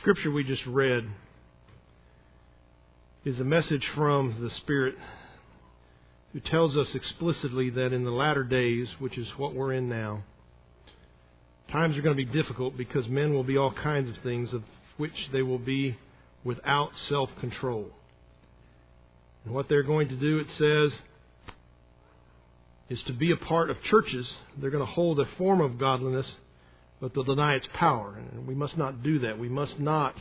scripture we just read is a message from the Spirit who tells us explicitly that in the latter days, which is what we're in now, times are going to be difficult because men will be all kinds of things of which they will be without self-control. And what they're going to do, it says, is to be a part of churches. They're going to hold a form of godliness, but they'll deny its power. And we must not do that. We must not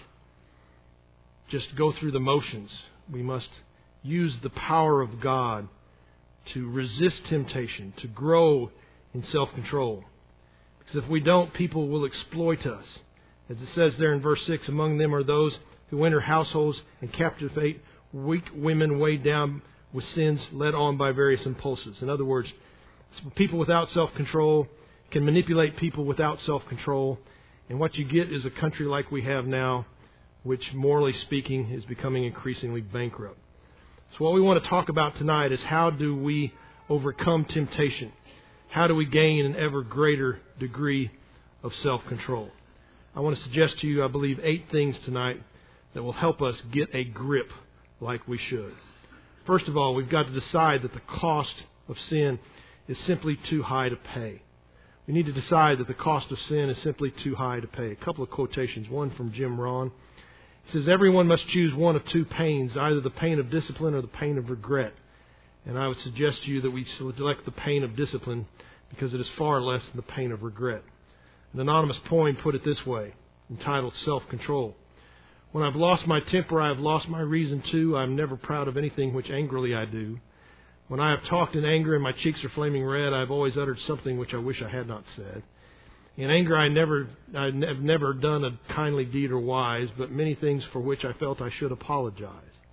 just go through the motions. We must use the power of God to resist temptation, to grow in self-control. Because if we don't, people will exploit us. As it says there in verse 6, among them are those who enter households and captivate weak women weighed down with sins led on by various impulses. In other words, people without self-control can manipulate people without self-control. And what you get is a country like we have now, which, morally speaking, is becoming increasingly bankrupt. So what we want to talk about tonight is how do we overcome temptation? How do we gain an ever greater degree of self-control? I want to suggest to you, I believe, 8 things tonight that will help us get a grip like we should. First of all, we've got to decide that the cost of sin is simply too high to pay. We need to decide that the cost of sin is simply too high to pay. A couple of quotations, one from Jim Rohn. He says, everyone must choose one of 2 pains, either the pain of discipline or the pain of regret. And I would suggest to you that we select the pain of discipline because it is far less than the pain of regret. An anonymous poem put it this way, entitled Self-Control. When I've lost my temper, I have lost my reason too. I am never proud of anything which angrily I do. When I have talked in anger and my cheeks are flaming red, I have always uttered something which I wish I had not said. In anger, I have never done a kindly deed or wise, but many things for which I felt I should apologize.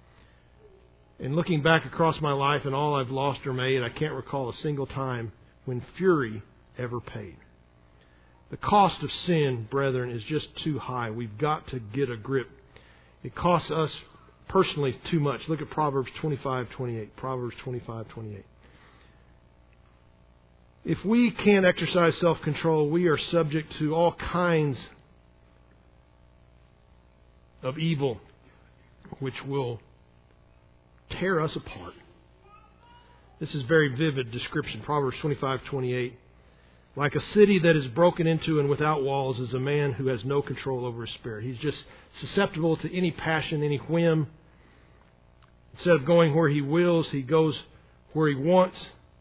In looking back across my life and all I've lost or made, I can't recall a single time when fury ever paid. The cost of sin, brethren, is just too high. We've got to get a grip. It costs us personally too much. Look at Proverbs 25:28. Proverbs 25:28. If we can't exercise self-control, we are subject to all kinds of evil which will tear us apart. This is very vivid description. Proverbs 25:28. Like a city that is broken into and without walls is a man who has no control over his spirit. He's just susceptible to any passion, any whim. Instead of going where he wills, he goes where he wants.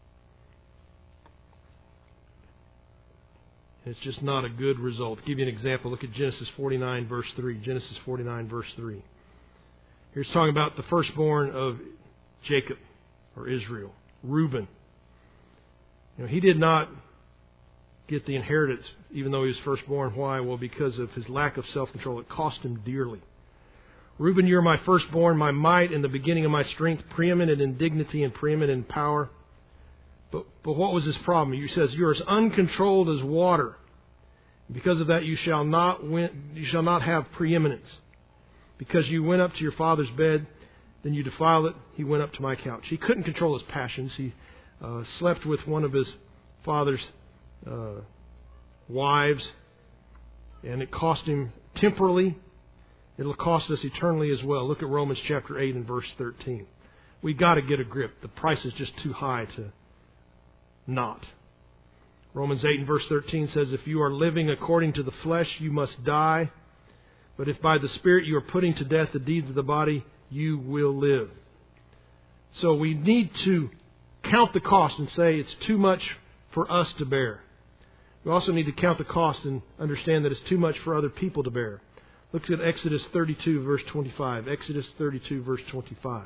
It's just not a good result. To give you an example, look at Genesis 49, verse 3. Genesis 49, verse 3. Here's talking about the firstborn of Jacob, or Israel, Reuben. He did not get the inheritance, even though he was firstborn. Why? Well, because of his lack of self-control. It cost him dearly. Reuben, you are my firstborn, my might and the beginning of my strength, preeminent in dignity and preeminent in power. But what was his problem? He says, you are as uncontrolled as water. Because of that, you shall not have preeminence. Because you went up to your father's bed, then you defiled it. He went up to my couch. He couldn't control his passions. He slept with one of his father's wives, and it cost him temporally. It'll cost us eternally as well. Look at Romans chapter 8 and verse 13. We've got to get a grip. The price is just too high to not. Romans 8 and verse 13 says, if you are living according to the flesh, you must die. But if by the Spirit you are putting to death the deeds of the body, you will live. So we need to count the cost and say it's too much for us to bear. We also need to count the cost and understand that it's too much for other people to bear. Look at Exodus 32, verse 25. Exodus 32, verse 25.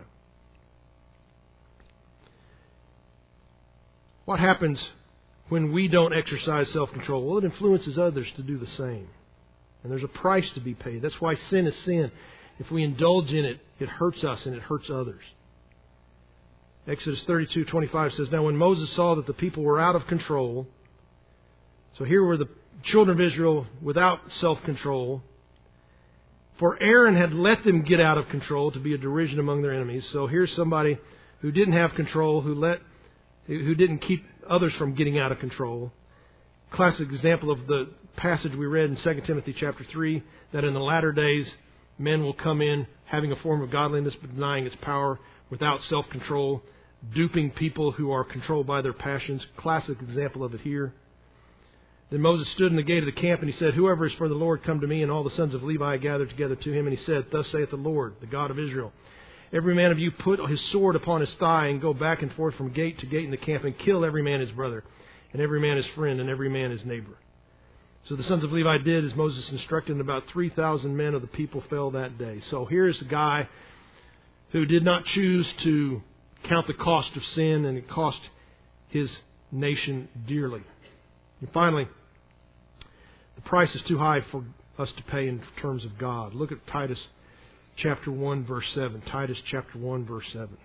What happens when we don't exercise self-control? Well, it influences others to do the same. And there's a price to be paid. That's why sin is sin. If we indulge in it, it hurts us and it hurts others. Exodus 32:25 says, now when Moses saw that the people were out of control, so here were the children of Israel without self-control, for Aaron had let them get out of control to be a derision among their enemies. So here's somebody who didn't have control, who didn't keep others from getting out of control. Classic example of the passage we read in 2 Timothy chapter 3, that in the latter days men will come in having a form of godliness but denying its power, without self-control, duping people who are controlled by their passions. Classic example of it here. Then Moses stood in the gate of the camp, and he said, "Whoever is for the Lord, come to me." And all the sons of Levi gathered together to him. And he said, "Thus saith the Lord, the God of Israel, every man of you put his sword upon his thigh, and go back and forth from gate to gate in the camp, and kill every man his brother, and every man his friend, and every man his neighbor." So the sons of Levi did as Moses instructed, and about 3,000 men of the people fell that day. So here's a guy who did not choose to count the cost of sin, and it cost his nation dearly. And finally, the price is too high for us to pay in terms of God. Look at Titus chapter 1, verse 7. Titus chapter 1, verse 7.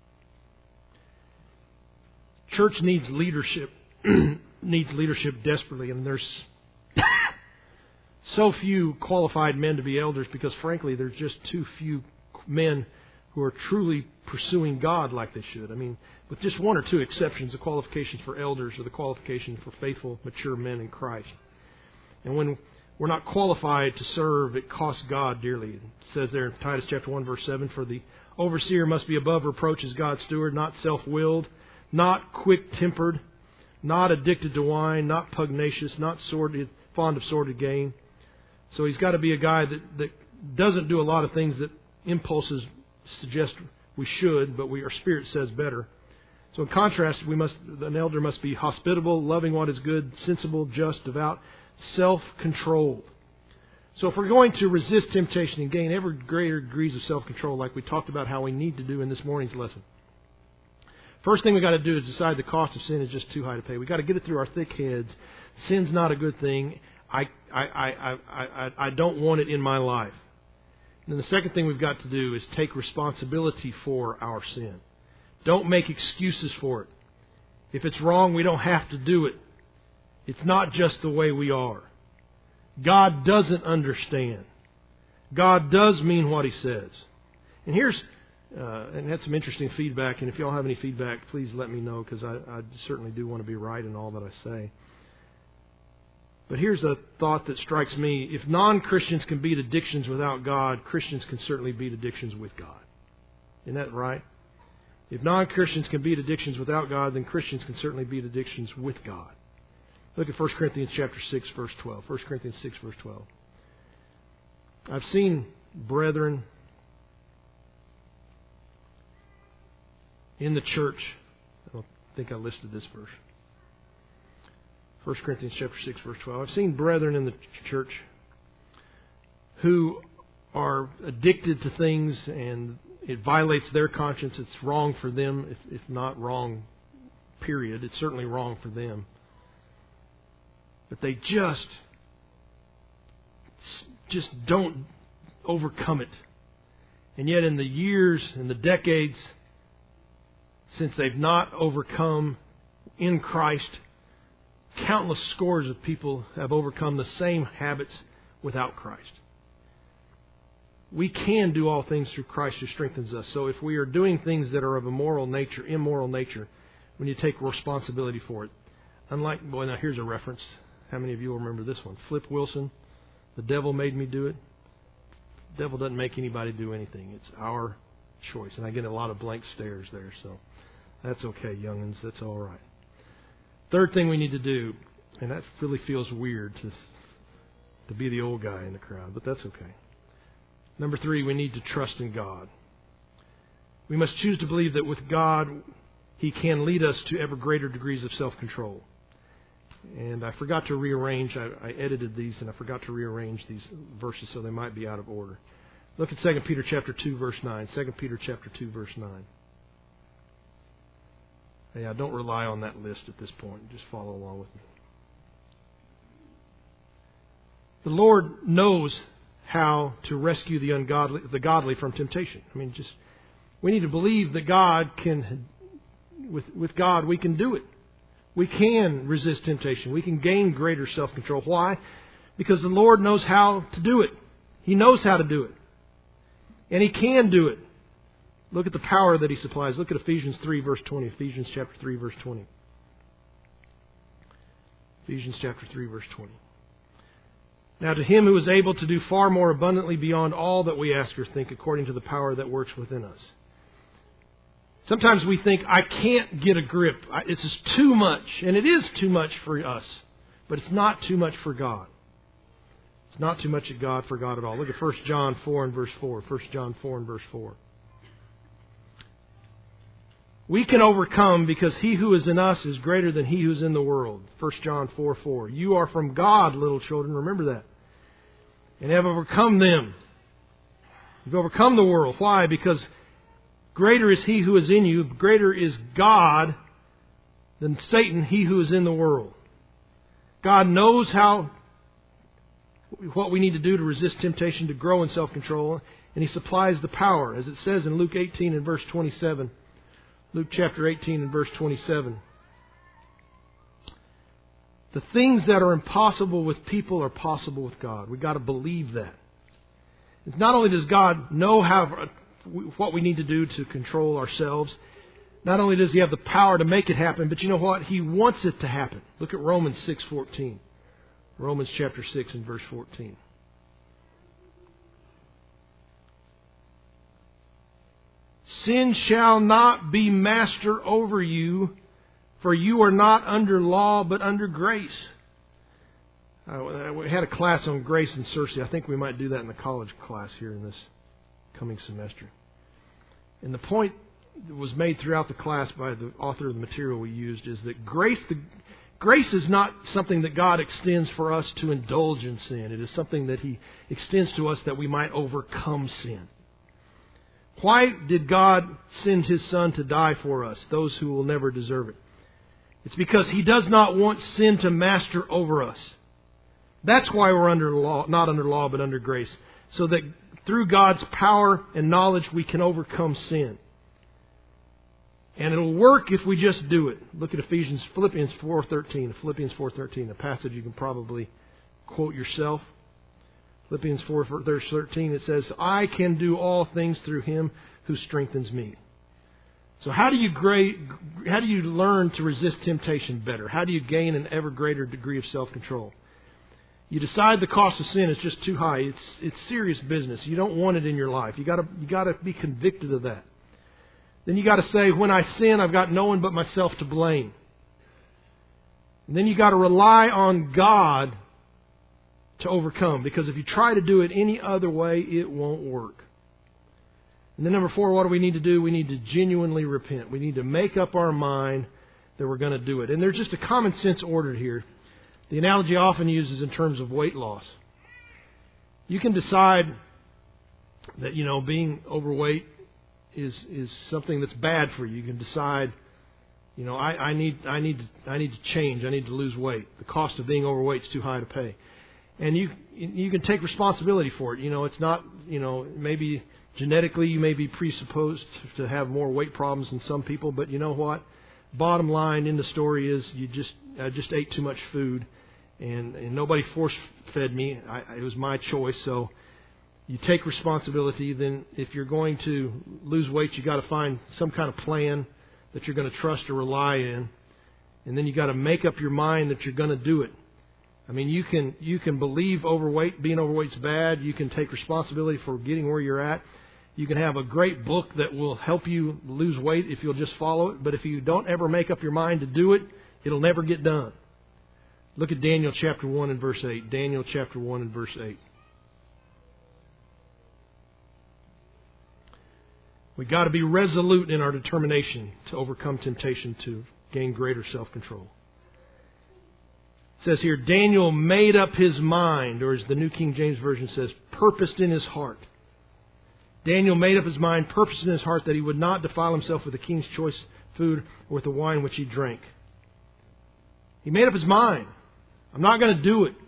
Church needs leadership, needs leadership desperately, and there's so few qualified men to be elders because, frankly, there's just too few men who are truly pursuing God like they should. I mean, with just one or two exceptions, the qualifications for elders are the qualification for faithful, mature men in Christ. And when we're not qualified to serve, it costs God dearly. It says there in Titus chapter 1, verse 7, "For the overseer must be above reproach as God's steward, not self-willed, not quick-tempered, not addicted to wine, not pugnacious, not fond of sordid gain." So he's got to be a guy that doesn't do a lot of things that impulses suggest we should, but our spirit says better. So in contrast, an elder must be hospitable, loving what is good, sensible, just, devout, self-controlled. So if we're going to resist temptation and gain ever greater degrees of self-control, like we talked about how we need to do in this morning's lesson, first thing we got to do is decide the cost of sin is just too high to pay. We got to get it through our thick heads. Sin's not a good thing. I don't want it in my life. And then the second thing we've got to do is take responsibility for our sin. Don't make excuses for it. If it's wrong, we don't have to do it. It's not just the way we are. God doesn't understand. God does mean what He says. And and had some interesting feedback, and if you all have any feedback, please let me know, because I certainly do want to be right in all that I say. But here's a thought that strikes me. If non-Christians can beat addictions without God, Christians can certainly beat addictions with God. Isn't that right? If non-Christians can beat addictions without God, then Christians can certainly beat addictions with God. Look at 1 Corinthians chapter 6, verse 12. 1 Corinthians 6, verse 12. "I've seen brethren in the church." I don't think I listed this verse. 1 Corinthians chapter 6, verse 12. "I've seen brethren in the church who are addicted to things, and it violates their conscience. It's wrong for them, if not wrong, period. It's certainly wrong for them. But they just don't overcome it. And yet in the years and the decades since they've not overcome in Christ, countless scores of people have overcome the same habits without Christ. We can do all things through Christ who strengthens us. So if we are doing things that are of immoral nature, we need to take responsibility for it. Now here's a reference. How many of you will remember this one? Flip Wilson, "The devil made me do it." The devil doesn't make anybody do anything. It's our choice. And I get a lot of blank stares there, so that's okay, young'uns. That's all right. Third thing we need to do, and that really feels weird to be the old guy in the crowd, but that's okay. Number 3, we need to trust in God. We must choose to believe that with God, He can lead us to ever greater degrees of self-control. And I forgot to rearrange. I edited these, and I forgot to rearrange these verses so they might be out of order. Look at 2 Peter chapter 2, verse 9. 2 Peter chapter 2, verse 9. Yeah, don't rely on that list at this point. Just follow along with me. The Lord knows how to rescue the godly from temptation. I mean, we need to believe that God can, with God, we can do it. We can resist temptation. We can gain greater self-control. Why? Because the Lord knows how to do it. He knows how to do it. And He can do it. Look at the power that He supplies. Look at Ephesians 3, verse 20. Ephesians chapter 3, verse 20. Ephesians chapter 3, verse 20. Now to Him who is able to do far more abundantly beyond all that we ask or think, according to the power that works within us. Sometimes we think, I can't get a grip. This is too much. And it is too much for us. But it's not too much for God. It's not too much for God at all. Look at 1 John 4 and verse 4. 1 John 4 and verse 4. We can overcome because He who is in us is greater than he who is in the world. 1 John 4:4. You are from God, little children. Remember that. And have overcome them. You've overcome the world. Why? Because greater is He who is in you. Greater is God than Satan, he who is in the world. God knows what we need to do to resist temptation, to grow in self-control. And He supplies the power, as it says in Luke 18 and verse 27. Luke chapter 18 and verse 27. The things that are impossible with people are possible with God. We've got to believe that. It's not only does God know what we need to do to control ourselves, not only does He have the power to make it happen, but you know what? He wants it to happen. Look at Romans 6:14. Romans chapter 6 and verse 14. Sin shall not be master over you, for you are not under law, but under grace. We had a class on grace and Cersei. I think we might do that in the college class here in this coming semester. And the point that was made throughout the class by the author of the material we used is that grace is not something that God extends for us to indulge in sin. It is something that He extends to us that we might overcome sin. Why did God send His Son to die for us, those who will never deserve it? It's because He does not want sin to master over us. That's why we're under law, not under law, but under grace. So that through God's power and knowledge we can overcome sin. And it'll work if we just do it. Look at Philippians 4:13. Philippians 4:13, a passage you can probably quote yourself. Philippians 4 verse 13, it says, I can do all things through Him who strengthens me. So how do you learn to resist temptation better? How do you gain an ever greater degree of self-control? You decide the cost of sin is just too high. It's serious business. You don't want it in your life. You got to be convicted of that. Then you got to say, when I sin, I've got no one but myself to blame. And then you got to rely on God to overcome, because if you try to do it any other way, it won't work. And then number 4, what do we need to do? We need to genuinely repent. We need to make up our mind that we're going to do it. And there's just a common sense order here. The analogy often uses in terms of weight loss. You can decide that, being overweight is something that's bad for you. You can decide, I need to change. I need to lose weight. The cost of being overweight is too high to pay. And you can take responsibility for it. It's not, maybe genetically you may be presupposed to have more weight problems than some people, but you know what? Bottom line in the story is I just ate too much food, and nobody force-fed me. It was my choice. So you take responsibility. Then if you're going to lose weight, you got to find some kind of plan that you're going to trust or rely in, and then you got to make up your mind that you're going to do it. I mean, you can believe being overweight's bad. You can take responsibility for getting where you're at. You can have a great book that will help you lose weight if you'll just follow it. But if you don't ever make up your mind to do it, it'll never get done. Look at Daniel chapter 1 and verse 8. Daniel chapter 1 and verse 8. We've got to be resolute in our determination to overcome temptation, to gain greater self-control. It says here, Daniel made up his mind, or as the New King James Version says, purposed in his heart. Daniel made up his mind, purposed in his heart, that he would not defile himself with the king's choice food or with the wine which he drank. He made up his mind. I'm not going to do it.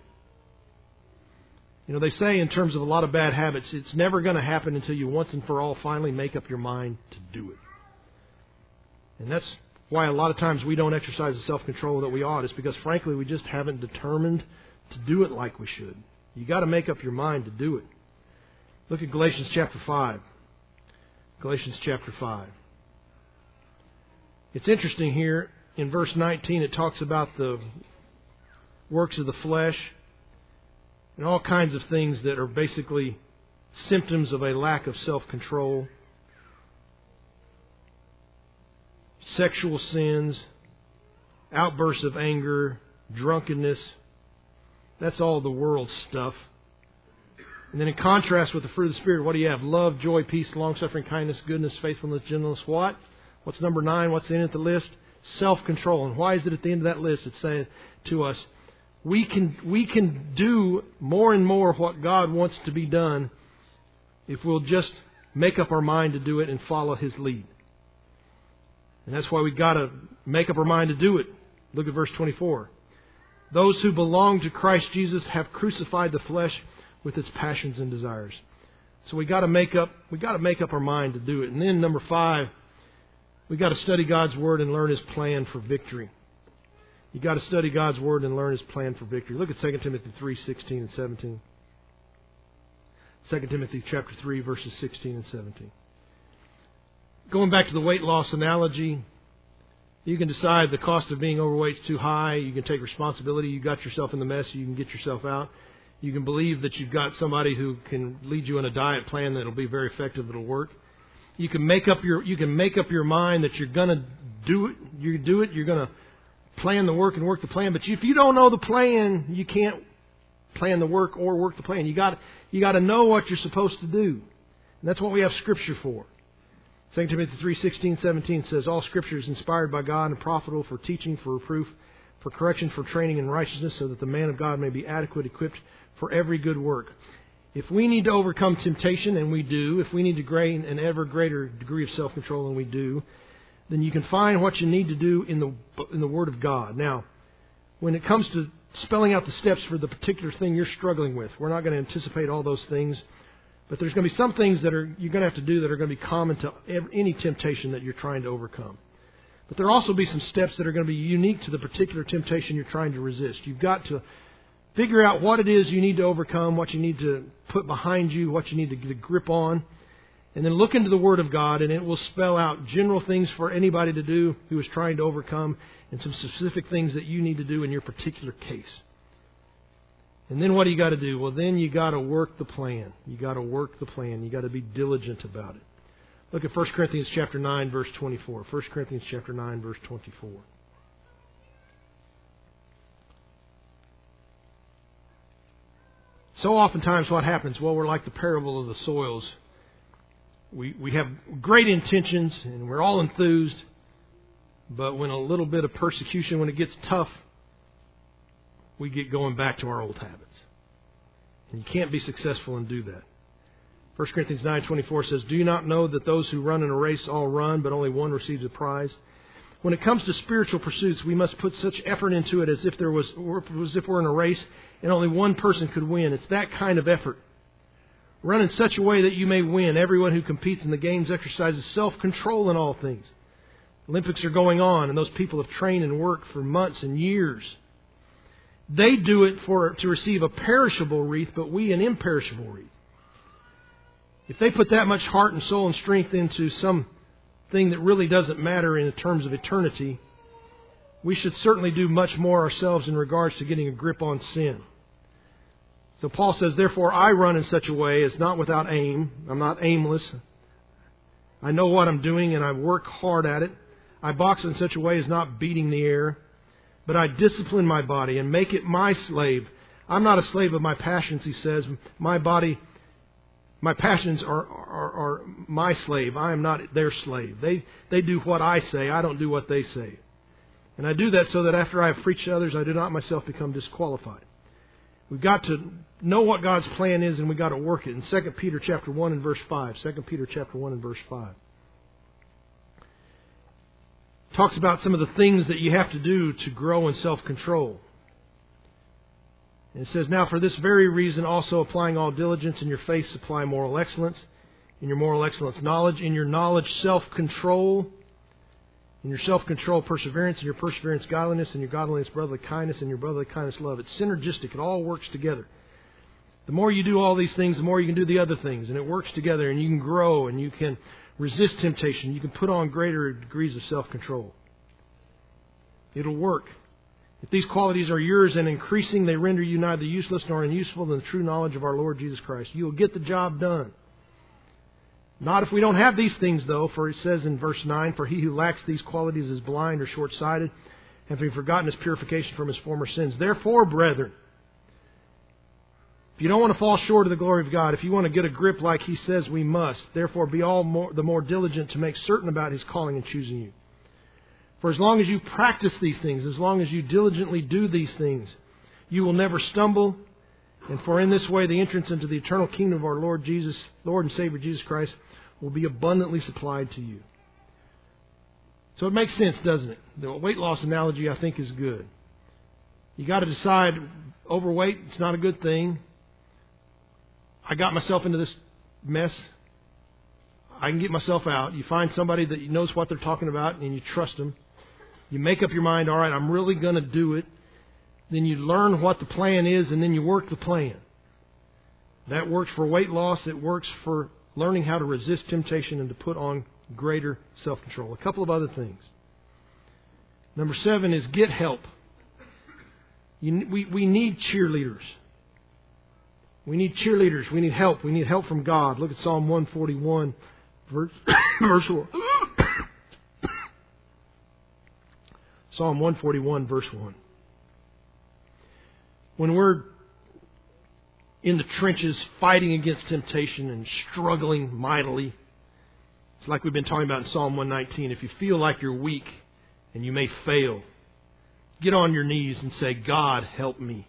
They say in terms of a lot of bad habits, it's never going to happen until you once and for all finally make up your mind to do it. And that's why a lot of times we don't exercise the self-control that we ought. It's because, frankly, we just haven't determined to do it like we should. You got to make up your mind to do it. Look at Galatians chapter 5. Galatians chapter 5. It's interesting here. In verse 19, it talks about the works of the flesh. and all kinds of things that are basically symptoms of a lack of self-control. Sexual sins, outbursts of anger, drunkenness. That's all the world's stuff. And then in contrast with the fruit of the Spirit, what do you have? Love, joy, peace, long-suffering, kindness, goodness, faithfulness, gentleness. What? What's number 9? What's in at the list? Self-control. And why is it at the end of that list? It's saying to us, we can do more and more of what God wants to be done if we'll just make up our mind to do it and follow His lead. And that's why we got to make up our mind to do it. Look at verse 24. Those who belong to Christ Jesus have crucified the flesh with its passions and desires. So we got to make up our mind to do it. And then number 5, we got to study God's Word and learn His plan for victory. You got to study God's Word and learn His plan for victory. Look at 2 Timothy 3:16 and 17. 2 Timothy chapter 3, verses 16 and 17. Going back to the weight loss analogy, you can decide the cost of being overweight is too high. You can take responsibility. You got yourself in the mess. You can get yourself out. You can believe that you've got somebody who can lead you in a diet plan that will be very effective, that'll work. You can make up your mind that you're going to do it. You do it. You're going to plan the work and work the plan. But if you don't know the plan, you can't plan the work or work the plan. You got to know what you're supposed to do. And that's what we have Scripture for. 2 Timothy 3:16, 17 says, all Scripture is inspired by God and profitable for teaching, for reproof, for correction, for training in righteousness, so that the man of God may be adequate, equipped for every good work. If we need to overcome temptation, and we do, if we need to gain an ever greater degree of self-control, and we do, then you can find what you need to do in the Word of God. Now, when it comes to spelling out the steps for the particular thing you're struggling with, we're not going to anticipate all those things. But there's going to be some things that you're going to have to do that are going to be common to any temptation that you're trying to overcome. But there will also be some steps that are going to be unique to the particular temptation you're trying to resist. You've got to figure out what it is you need to overcome, what you need to put behind you, what you need to get a grip on. And then look into the Word of God, and it will spell out general things for anybody to do who is trying to overcome, and some specific things that you need to do in your particular case. And then what do you got to do? Well, then you got to work the plan. You got to work the plan. You got to be diligent about it. Look at 1 Corinthians chapter 9, verse 24. 1 Corinthians chapter 9, verse 24. So oftentimes what happens? Well, we're like the parable of the soils. We have great intentions and we're all enthused. But when a little bit of persecution, when it gets tough, we get going back to our old habits. And you can't be successful and do that. 1 Corinthians 9:24 says, do you not know that those who run in a race all run, but only one receives a prize? When it comes to spiritual pursuits, we must put such effort into it as if we're in a race and only one person could win. It's that kind of effort. Run in such a way that you may win. Everyone who competes in the games exercises self-control in all things. Olympics are going on, and those people have trained and worked for months and years. They do it to receive a perishable wreath, but we an imperishable wreath. If they put that much heart and soul and strength into something that really doesn't matter in terms of eternity, we should certainly do much more ourselves in regards to getting a grip on sin. So Paul says, therefore I run in such a way as not without aim. I'm not aimless. I know what I'm doing and I work hard at it. I box in such a way as not beating the air. But I discipline my body and make it my slave. I'm not a slave of my passions, he says. My passions are my slave. I am not their slave. They do what I say. I don't do what they say. And I do that so that after I have preached to others, I do not myself become disqualified. We've got to know what God's plan is, and we've got to work it. In 2 Peter chapter 1 and verse 5. 2 Peter chapter 1 and verse 5. Talks about some of the things that you have to do to grow in self-control. And it says, now for this very reason also applying all diligence, in your faith supply moral excellence, in your moral excellence knowledge, in your knowledge self-control, in your self-control perseverance, in your perseverance godliness, in your godliness brotherly kindness, in your brotherly kindness love. It's synergistic. It all works together. The more you do all these things, the more you can do the other things. And it works together, and you can grow, and you can resist temptation. You can put on greater degrees of self-control. It'll work. If these qualities are yours and increasing, they render you neither useless nor unuseful in the true knowledge of our Lord Jesus Christ. You will get the job done. Not if we don't have these things, though, for it says in verse 9, "For he who lacks these qualities is blind or short-sighted, having forgotten his purification from his former sins. Therefore, brethren," if you don't want to fall short of the glory of God, if you want to get a grip like He says we must, therefore be the more diligent to make certain about His calling and choosing you. For as long as you practice these things, as long as you diligently do these things, you will never stumble. And for in this way the entrance into the eternal kingdom of our Lord and Savior Jesus Christ will be abundantly supplied to you. So it makes sense, doesn't it? The weight loss analogy, I think, is good. You got to decide, overweight, it's not a good thing. I got myself into this mess. I can get myself out. You find somebody that knows what they're talking about and you trust them. You make up your mind, all right, I'm really going to do it. Then you learn what the plan is and then you work the plan. That works for weight loss. It works for learning how to resist temptation and to put on greater self-control. A couple of other things. Number 7 is get help. We need cheerleaders. We need cheerleaders. We need help. We need help from God. Look at Psalm 141, verse 1. Psalm 141, verse 1. When we're in the trenches fighting against temptation and struggling mightily, it's like we've been talking about in Psalm 119. If you feel like you're weak and you may fail, get on your knees and say, God, help me.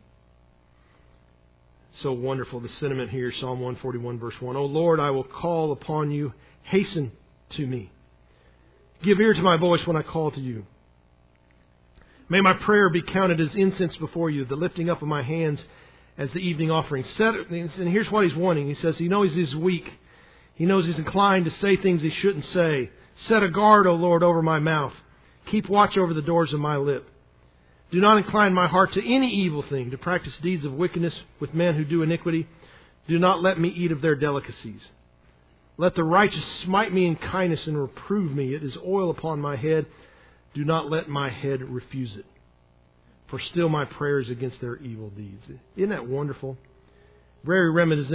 So wonderful, the sentiment here, Psalm 141, verse 1. O Lord, I will call upon you. Hasten to me. Give ear to my voice when I call to you. May my prayer be counted as incense before you, the lifting up of my hands as the evening offering. And here's what he's wanting. He says he knows he's weak. He knows he's inclined to say things he shouldn't say. Set a guard, O Lord, over my mouth. Keep watch over the doors of my lip. Do not incline my heart to any evil thing, to practice deeds of wickedness with men who do iniquity. Do not let me eat of their delicacies. Let the righteous smite me in kindness and reprove me. It is oil upon my head. Do not let my head refuse it. For still my prayer is against their evil deeds. Isn't that wonderful? Very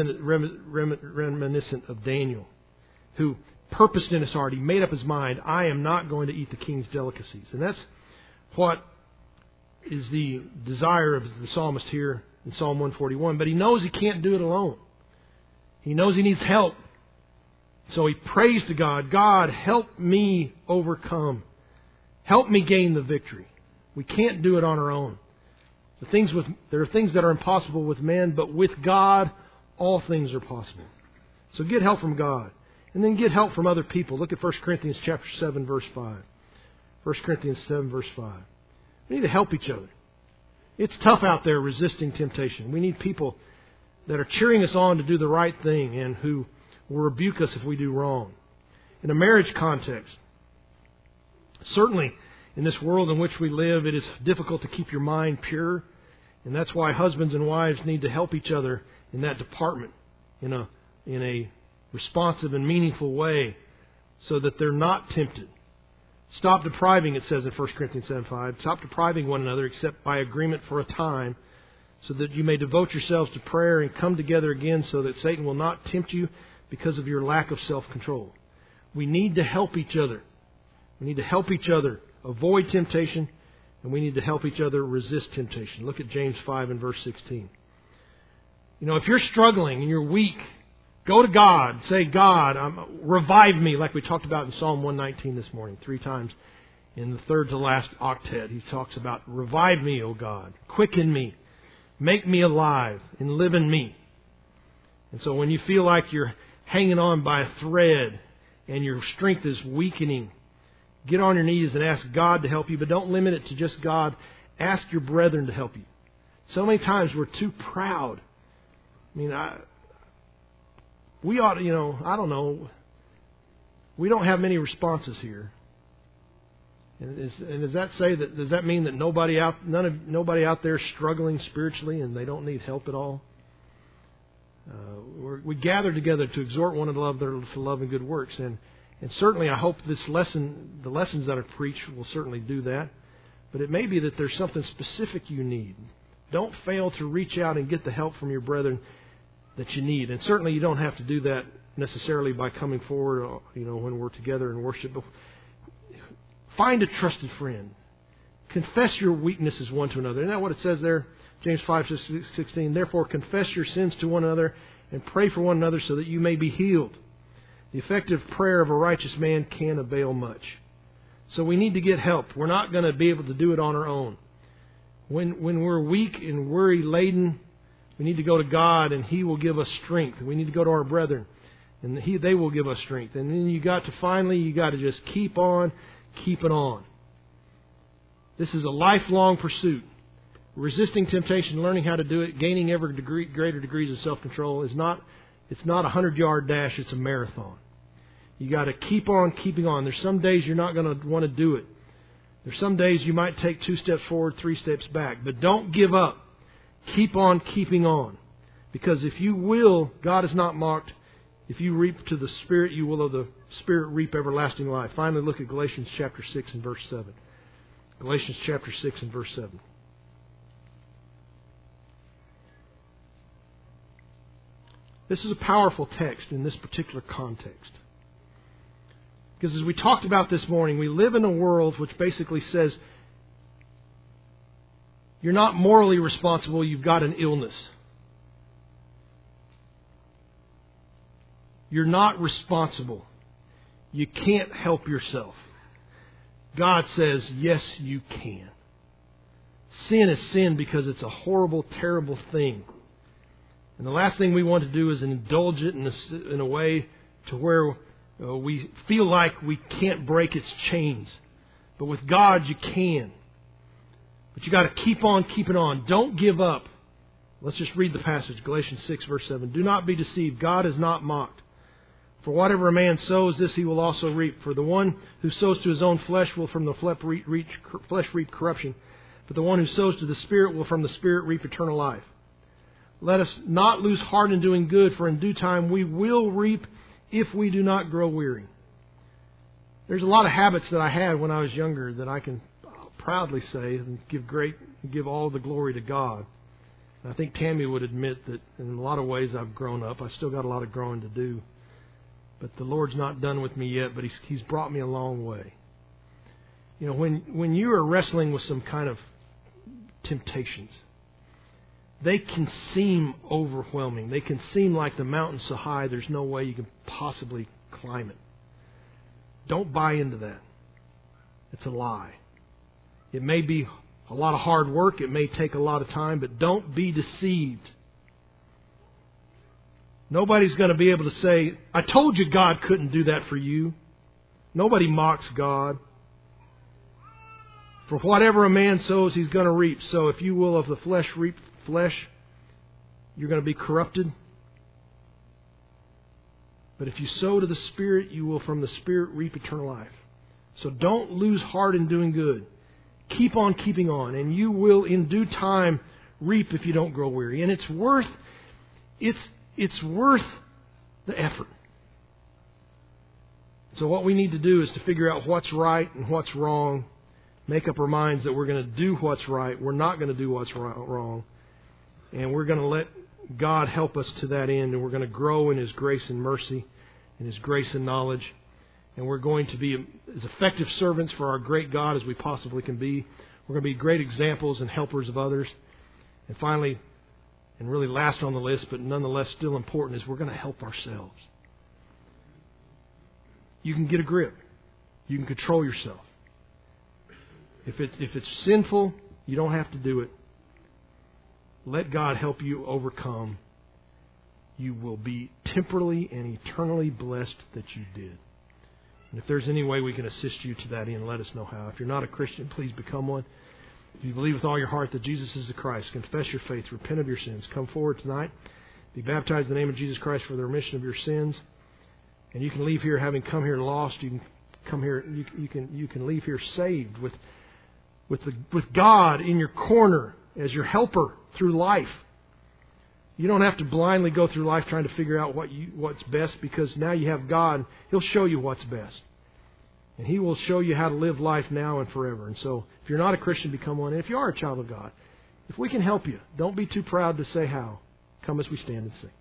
reminiscent of Daniel, who purposed in his heart, he made up his mind, I am not going to eat the king's delicacies. And that's what is the desire of the psalmist here in Psalm 141. But he knows he can't do it alone. He knows he needs help. So he prays to God, God, help me overcome. Help me gain the victory. We can't do it on our own. There are things that are impossible with men, but with God, all things are possible. So get help from God. And then get help from other people. Look at 1 Corinthians chapter 7, verse 5. 1 Corinthians 7, verse 5. We need to help each other. It's tough out there resisting temptation. We need people that are cheering us on to do the right thing and who will rebuke us if we do wrong. In a marriage context, certainly in this world in which we live, it is difficult to keep your mind pure. And that's why husbands and wives need to help each other in that department in a responsive and meaningful way so that they're not tempted. Stop depriving, it says in 1 Corinthians 7:5. Stop depriving one another except by agreement for a time, so that you may devote yourselves to prayer and come together again so that Satan will not tempt you because of your lack of self-control. We need to help each other. We need to help each other avoid temptation, and we need to help each other resist temptation. Look at James 5 and verse 16. If you're struggling and you're weak, go to God. Say, God, revive me, like we talked about in Psalm 119 this morning, 3 times. In the third to last octet, he talks about, revive me, O God. Quicken me. Make me alive and live in me. And so when you feel like you're hanging on by a thread and your strength is weakening, get on your knees and ask God to help you, but don't limit it to just God. Ask your brethren to help you. So many times we're too proud. We ought to, I don't know. We don't have many responses here. And does that mean that nobody out there is struggling spiritually and they don't need help at all? We gather together to exhort one another to love and good works, and certainly I hope the lessons that I preach will certainly do that. But it may be that there's something specific you need. Don't fail to reach out and get the help from your brethren that you need. And certainly you don't have to do that necessarily by coming forward, when we're together in worship. But find a trusted friend. Confess your weaknesses one to another. Isn't that what it says there? James 5:16. Therefore confess your sins to one another and pray for one another so that you may be healed. The effective prayer of a righteous man can avail much. So we need to get help. We're not going to be able to do it on our own. When we're weak and worry-laden, we need to go to God and He will give us strength. We need to go to our brethren and they will give us strength. And then you got to just keep on keeping on. This is a lifelong pursuit. Resisting temptation, learning how to do it, gaining ever greater degrees of self-control it's not a 100-yard dash, it's a marathon. You got to keep on keeping on. There's some days you're not going to want to do it. There's some days you might take 2 steps forward, 3 steps back. But don't give up. Keep on keeping on. Because if you will, God is not mocked. If you reap to the Spirit, you will of the Spirit reap everlasting life. Finally, look at Galatians chapter 6 and verse 7. Galatians chapter 6 and verse 7. This is a powerful text in this particular context. Because as we talked about this morning, we live in a world which basically says you're not morally responsible, you've got an illness. You're not responsible. You can't help yourself. God says, yes, you can. Sin is sin because it's a horrible, terrible thing. And the last thing we want to do is indulge it in a way to where we feel like we can't break its chains. But with God, you can. But you got to keep on keeping on. Don't give up. Let's just read the passage. Galatians 6, verse 7. Do not be deceived. God is not mocked. For whatever a man sows, this he will also reap. For the one who sows to his own flesh will from the flesh reap corruption. But the one who sows to the Spirit will from the Spirit reap eternal life. Let us not lose heart in doing good, for in due time we will reap if we do not grow weary. There's a lot of habits that I had when I was younger that I can proudly say and give all the glory to God. And I think Tammy would admit that in a lot of ways I've grown up. I still got a lot of growing to do. But the Lord's not done with me yet, but He's brought me a long way. When you are wrestling with some kind of temptations, they can seem overwhelming. They can seem like the mountain's so high there's no way you can possibly climb it. Don't buy into that. It's a lie. It may be a lot of hard work. It may take a lot of time, but don't be deceived. Nobody's going to be able to say, I told you God couldn't do that for you. Nobody mocks God. For whatever a man sows, he's going to reap. So if you will of the flesh reap flesh, you're going to be corrupted. But if you sow to the Spirit, you will from the Spirit reap eternal life. So don't lose heart in doing good. Keep on keeping on, and you will in due time reap if you don't grow weary. And it's worth the effort. So what we need to do is to figure out what's right and what's wrong. Make up our minds that we're going to do what's right. We're not going to do what's wrong. And we're going to let God help us to that end. And we're going to grow in His grace and mercy and His grace and knowledge. And we're going to be as effective servants for our great God as we possibly can be. We're going to be great examples and helpers of others. And finally, and really last on the list, but nonetheless still important, is we're going to help ourselves. You can get a grip. You can control yourself. If it's sinful, you don't have to do it. Let God help you overcome. You will be temporally and eternally blessed that you did. And if there's any way we can assist you to that end, let us know how. If you're not a Christian, please become one. If you believe with all your heart that Jesus is the Christ, confess your faith, repent of your sins, come forward tonight, be baptized in the name of Jesus Christ for the remission of your sins. And you can leave here having come here lost. You can come here. You can leave here saved with God in your corner as your helper through life. You don't have to blindly go through life trying to figure out what's best, because now you have God. He'll show you what's best. And He will show you how to live life now and forever. And so, if you're not a Christian, become one. And if you are a child of God, if we can help you, don't be too proud to say how. Come as we stand and sing.